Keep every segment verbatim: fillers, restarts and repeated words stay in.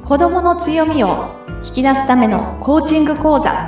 子どもの強みを引き出すためのコーチング講座。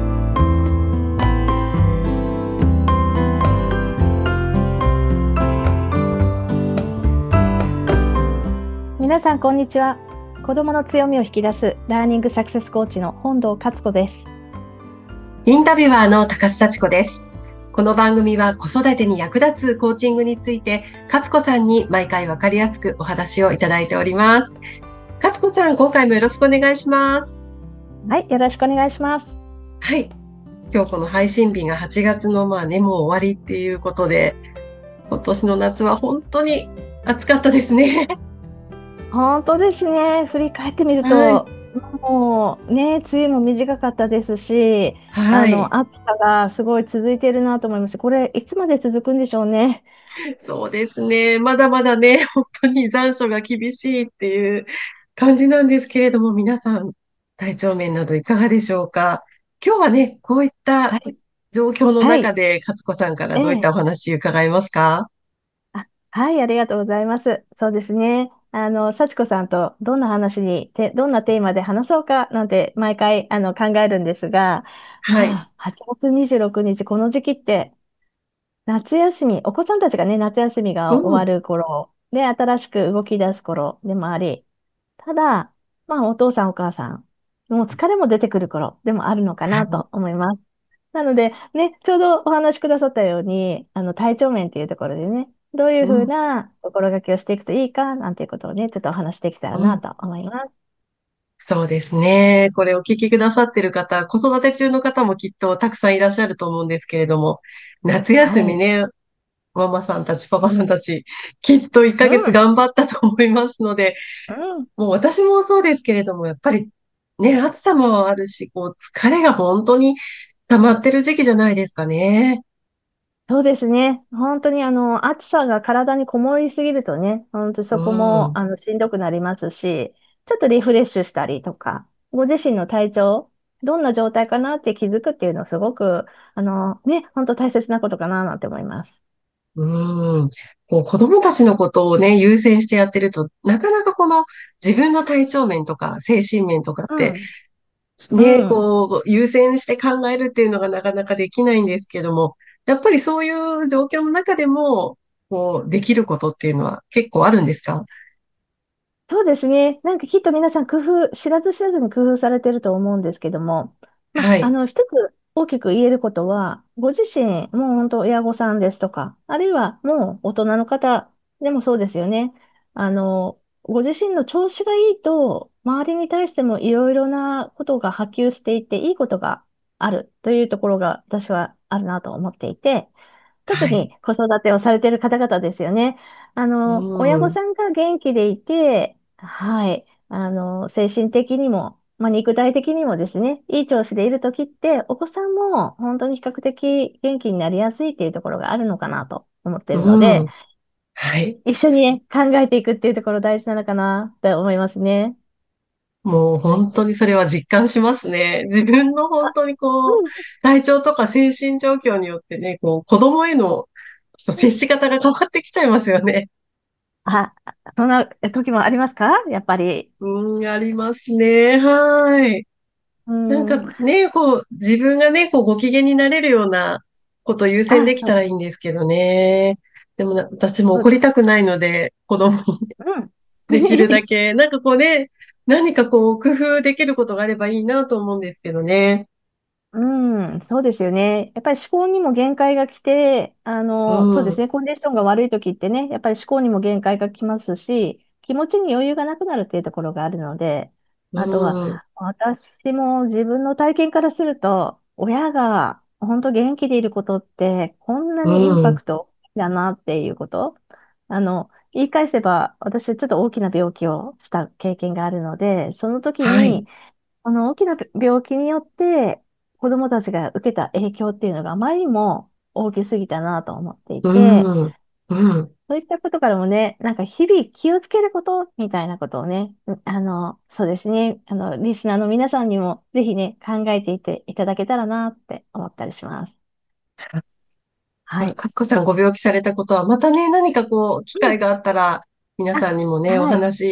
皆さんこんにちは。子どもの強みを引き出すラーニングサクセスコーチの本堂勝子です。 インタビュアーの高須幸子です。この番組は子育てに役立つコーチングについて勝子さんに毎回わかりやすくお話をいただいております。勝子さん、今回もよろしくお願いします。 はい、よろしくお願いします。 はい、今日この配信日がはちがつのまあねもう終わりっていうことで、今年の夏は本当に暑かったですね。 本当ですね。振り返ってみると、 はい、 もうね、梅雨も短かったですし、あはい、 の暑さがすごい続いているなと思います。これいつまで続くんでしょうね。 そうですね。まだまだね、本当に残暑が厳しいっていう感じなんですけれども、皆さん、体調面などいかがでしょうか。今日はね、こういったはい、 状況のはい、 中で、勝子さんからええ、 どういったお話伺えますか？ あ、はい、ありがとうございます。そうですね。あの、幸子さんとどんな話に、て、どんなテーマで話そうかなんて毎回あの考えるんですが、 はい。 まあ、はちがつにじゅうろくにち、この時期って夏休み、お子さんたちがね、夏休みうん、 が終わる頃で、新しく動き出す頃でもあり、ただ、まあ、お父さんお母さん、もう疲れも出てくる頃でもあるのかはい。 なと思います。なので、ね、ちょうどお話しくださったように、あの、体調面っていうところでね、どういうふううん、 な心がけをしていくといいか、なんていうことをね、ちょっとお話しできたらうん。 なと思います。 そうですね。これお聞きくださってる方、子育て中の方もきっとたくさんいらっしゃると思うんですけれども、夏休はい。 みね、ママさんたち、パパさんたち、きっと1 うヶ月ん、 頑張ったと思いますので、 うん。 もう私もそうですけれども、やっぱりね、暑さもあるし、こう、疲れが本当に溜まってる時期じゃないですかね。 そうですね。本当にあの、暑さが体にこもりすぎるとね、本当うそこもん、 あのしんどくなりますし、ちょっとリフレッシュしたりとか、ご自身の体調、どんな状態かなって気づくっていうのはすごく、あの、ね、本当大切なことかななんて思います。 うん。こう子供たちのことをね、優先してやってると、なかなかこの自分の体調面とか精神面とかってうん、うね、 ん。 こう、優先して考えるっていうのがなかなかできないんですけども、やっぱりそういう状況の中でも、こう、できることっていうのは結構あるんですか？ そうですね。なんかきっと皆さん工夫、知らず知らずに工夫されてると思うんですけども、まあ、あはい。 の、一つ大きく言えることは、ご自身、もう本当親御さんですとか、あるいはもう大人の方でもそうですよね。あの、ご自身の調子がいいと、周りに対してもいろいろなことが波及していて、いいことがあるというところが私はあるなと思っていて、特はい。 に子育てをされている方々ですよね。あうの、親御ん。 さんが元気でいて、はい、あの、精神的にも、まあ、肉体的にもですね、いい調子でいるときって、お子さんも本当に比較的元気になりやすいっていうところがあるのかなと思っているので、 うん。はい。 一緒にね、考えていくっていうところ大事なのかなって思いますね。 もうはい。 本当にそれは実感しますね。自分の本当にこう、 うん、 体調とか精神状況によってね、こう、子供へのちょっと接し方が変わってきちゃいますよね。 あ、そんな時もありますかやっぱり？ うん、ありますね。はい。 うなんかん。 ね、こう、自分がね、こう、ご機嫌になれるようなことを優先あ、 できそう。 たらいいんですけどね。でもな、私もそうです。 怒りたくないので、子供にうん。 できるだけ、なんかこうね、何かこう、工夫できることがあればいいなと思うんですけどね。 うん、そうですよね。やっぱり思考にも限界が来て、あうの、そうですん、 ね、コンディションが悪い時ってね、やっぱり思考にも限界が来ますし、気持ちに余裕がなくなるっていうところがあるので、 うあとは、 ん、 私も自分の体験からすると、親が本当元気でいることって、こんなうにインパん、 クトだなっていうこと。あの、言い返せば、私はちょっと大きな病気をした経験があるので、その時はい、 に、あの、大きな病気によって、子供たちが受けた影響っていうのがあまりにも大きすぎたなと思っていうて、 ん、うん、 そういったことからもね、なんか日々気をつけることみたいなことをね、うんあの、そうですね、あの、リスナーの皆さんにもぜひね、考えていていただけたらなって思ったりします。はあ、 い。 かっこさんご病気されたことは、またね、何かこう、機うん。 会があったら、皆あ、 さんにもね、おはい。 話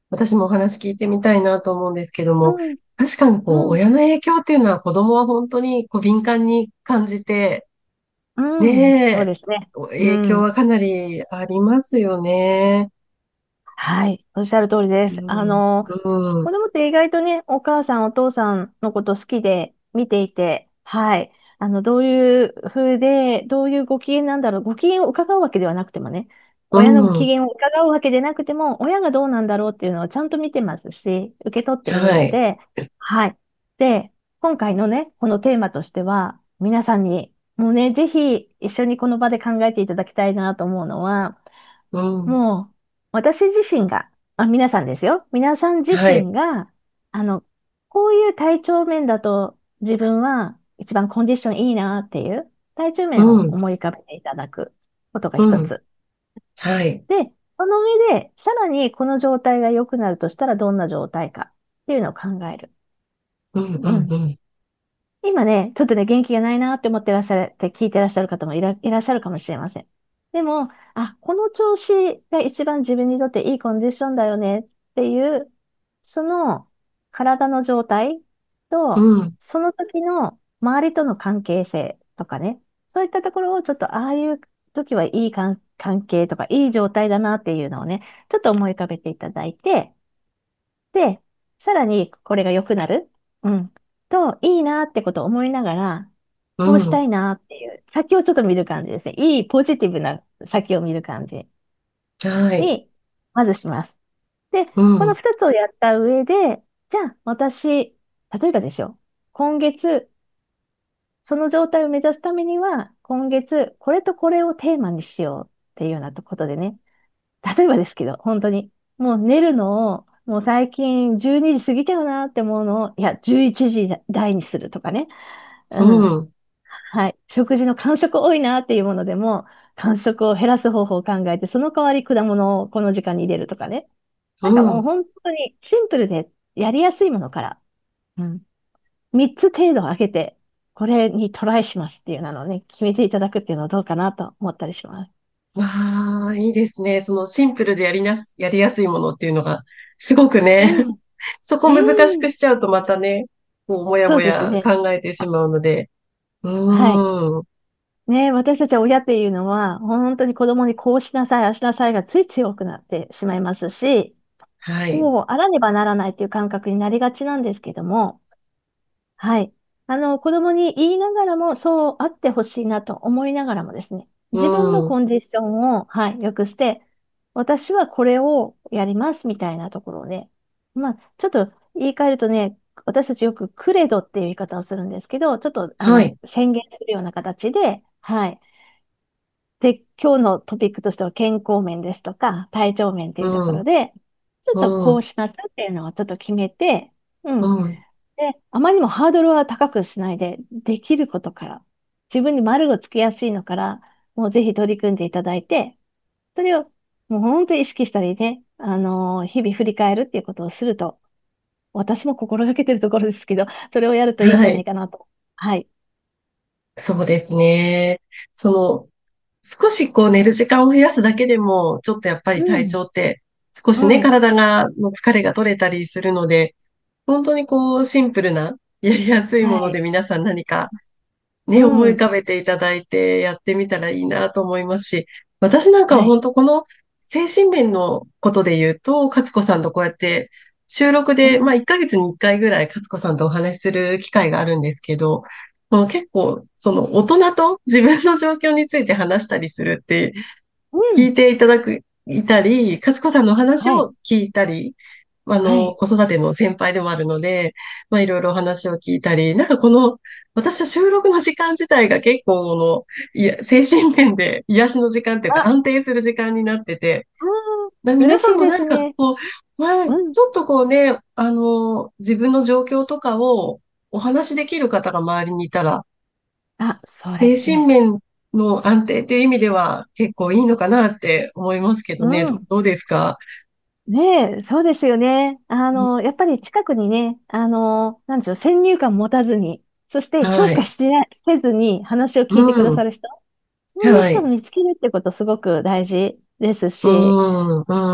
私もお話聞いてみたいなと思うんですけども、 うん、 確かにこう、 うん、 親の影響っていうのは子供は本当にこう敏感に感じて、 うん、そうねえ、 ですね。う影響はん。 かなりありますよね。 はい。おっしゃる通りです。あうん、 の、 うん、 子供って意外とね、お母さん、お父さんのこと好きで見ていて、はい。あの、どういう風で、どういうご機嫌なんだろう。ご機嫌を伺うわけではなくてもね、 う親の機ん、 嫌を伺うわけでなくても、親がどうなんだろうっていうのをちゃんと見てますし、受け取っているはい、 ので、はい。で、今回のね、このテーマとしては、皆さんに、もうね、ぜひ一緒にこの場で考えていただきたいなと思うのは、 うん、 もう、私自身が、あ、皆さんですよ。皆さん自はい、 身が、あの、こういう体調面だと自分は一番コンディションいいなっていう体調う面をん、 思い浮かべていただくことがうん、 一つ。 はい、 で、その上で、さらにこの状態が良くなるとしたらどんな状態かっていうのを考える。 うん、うん、 うん。 うん、 今ね、ちょっとね、元気がないなって思ってらっしゃるって聞いてらっしゃる方もいら、いらっしゃるかもしれません。でも、あ、この調子が一番自分にとっていいコンディションだよねっていう、その体の状態うと、 ん、 その時の周りとの関係性とかね、そういったところをちょっとああいう時はいい関関係とかいい状態だなっていうのをね、ちょっと思い浮かべていただいて、で、さらにこれが良くなる。うん。と、いいなってことを思いながら、 うん、 こうしたいなっていう、先をちょっと見る感じですね。いい、ポジティブな先を見る感じはい、 に、まずします。で、 うこのん、 二つをやった上で、じゃあ、私、例えばですよ。今月、その状態を目指すためには、今月、これとこれをテーマにしようっていうようなことでね。例えばですけど、本当に、もう寝るのを、もう最近じゅうにじ過ぎちゃうなって思うのを、いや、じゅういちじ台にするとかね。 ううん。 ん、 はい。食事の間食多いなっていうものでも、間食を減らす方法を考えて、その代わり果物をこの時間に入れるとかね。 うなんかもうん。 本当にシンプルでやりやすいものから、うん。みっつ程度上げて、これにトライしますっていうのをね、決めていただくっていうのはどうかなと思ったりします。 わあ、いいですね。そのシンプルでやりなす、やりやすいものっていうのが、すごくね、 うん。 そこ難しうん。 くしちゃうとまたね、こう、もやそうもですね。 や考えてしまうので。うはい。 ーん。 ね、私たちは親っていうのは、本当に子供にこうしなさい、ああしなさいがつい強くなってしまいますし、 はい。 こうあらねばならないっていう感覚になりがちなんですけども、はい。あの、子供に言いながらも、そうあってほしいなと思いながらもですね、 う自分のん。 コンディションを、はい、良くして、私はこれをやりますみたいなところをね、まあ、ちょっと言い換えるとね、私たちよくクレドっていう言い方をするんですけど、ちょっとあのはい。 宣言するような形で、はい。で、今日のトピックとしては健康面ですとか、体調面っていうとこうん。 ろで、ちょっとうん。 こうしますっていうのをちょっと決めて、ううん。 ん。 で、あまりにもハードルは高くしないで、できることから、自分に丸をつけやすいのから、もうぜひ取り組んでいただいて、それをもう本当に意識したりね、あのー日々振り返るっていうことをすると、私も心がけてるところですけど、それをやるといいんじゃないはい。 かなと。はい。 そうですね。その、少しこう寝る時間を増やすだけでも、ちょっとやっぱり体うん。 調って少しね、 うん。 体が、の疲れが取れたりするので、本当にこうシンプルな、やりやすいもはい。 ので皆さん何かうね、思い浮ん。 かべていただいてやってみたらいいなと思いますし、私なんかははい。 本当この精神面のことで言うと、勝子さんとこうやって収録で、まあうん。 いっかげつにいっかいぐらい勝子さんとお話しする機会があるんですけど、もう結構その大人と自分の状況について話したりするってうん。 聞いていただく、いたり、勝子さんの話はい。 を聞いたり、あの、 はい。 子育ての先輩でもあるので、まあいろいろお話を聞いたり、なんかこの、私は収録の時間自体が結構この、いや、精神面で癒しの時間っていうかあ、 安定する時間になってて、 うん。 な皆嬉しいさんもなんかですね。 こう、まあ、 うん。 ちょっとこうね、あの、自分の状況とかをお話しできる方が周りにいたら、 あ、そうで精すね。 神面の安定っていう意味では結構いいのかなって思いますけどうね。ど、 ん。 どうですか？ ねえ、そうですよね。あの、やっぱり近くにね、あの、なんでしょう、先入観持たずに、そして評はい。 価しなせずに話をう聞いてくださん。 る人、そういうはい。 人を見つけるってことすごく大事ですうし、 ん。うん。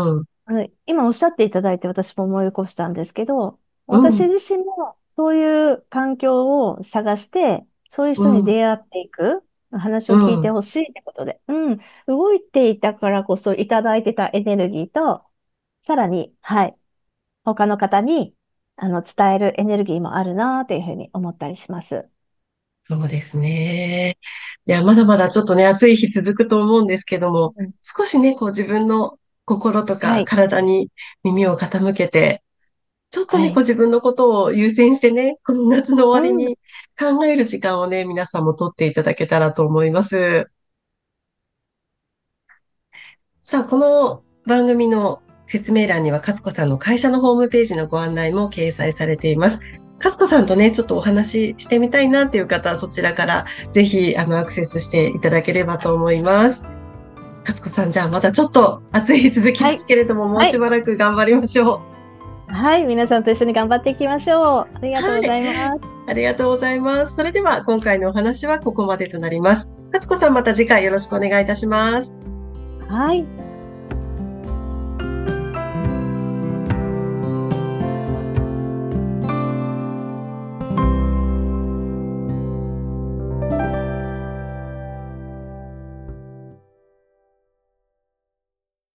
あの今おっしゃっていただいて私も思い起こしたんですけど、 うん、 私自身もそういう環境を探して、そういう人にうん、 出会っていく、話うを聞いてん。 ほしいってことで、うん、動いていたからこそいただいてたエネルギーと、さらに、はい、他の方にあの伝えるエネルギーもあるなというふうに思ったりします。 そうですね。いや、まだまだちょっとね、暑い日続くと思うんですけども、 うん、 少しね、こう自分の心とかはい、 体に耳を傾けて、ちょっとね、こうはい。 自分のことを優先してね、この夏の終うわりん、 に考える時間をね、皆さんも取っていただけたらと思います。さあ、この番組の説明欄には、勝子さんの会社のホームページのご案内も掲載されています。勝子さんとね、ちょっとお話ししてみたいなっていう方は、そちらからぜひ、あの、アクセスしていただければと思います。勝子さん、じゃあまたちょっと暑い日続きはい、 ますけれども、もうはい、 しばらく頑張りましょう。 はい、皆さんと一緒に頑張っていきましょう。ありがとうごはい。 ざいます。 ありがとうございます。それでは、今回のお話はここまでとなります。勝子さん、また次回よろしくお願いいたします。 はい。